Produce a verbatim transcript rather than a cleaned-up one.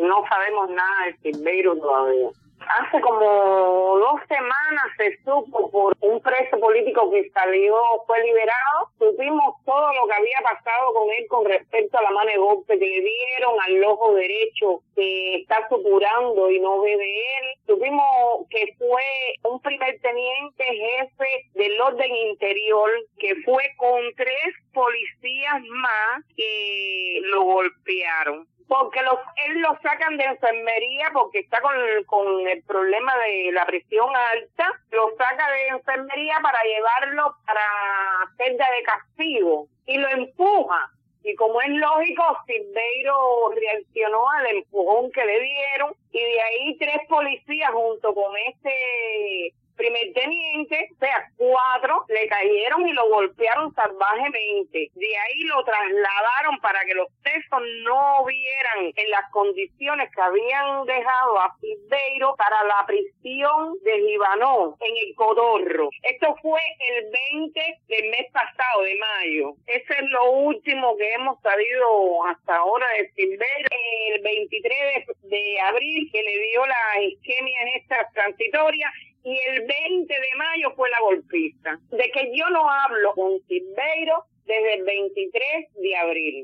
no sabemos nada de Silverio todavía. Hace como dos semanas se supo por un preso político que salió, fue liberado. Supimos todo lo que había pasado con él con respecto a la mano de golpe que le dieron, al ojo derecho que está supurando y no ve de él. Supimos que fue un primer teniente jefe del orden interior que fue con tres policías más que lo golpearon. Porque los, él lo sacan de enfermería porque está con, con el problema de la presión alta, lo saca de enfermería para llevarlo para celda de castigo y lo empuja. Y como es lógico, Silverio reaccionó al empujón que le dieron y de ahí tres policías junto con este primer teniente, o sea, cuatro, le cayeron y lo golpearon salvajemente. De ahí lo trasladaron para que los presos no vieran en las condiciones que habían dejado a Silverio para la prisión de Gibanó, en el Cotorro. Esto fue el veinte del mes pasado, de mayo. Eso es lo último que hemos sabido hasta ahora de Silverio. El veintitrés de, de abril, que le dio las isquemias estas transitorias, y el veinte de mayo fue la golpiza. De que yo no hablo con Silverio desde el veintitrés de abril.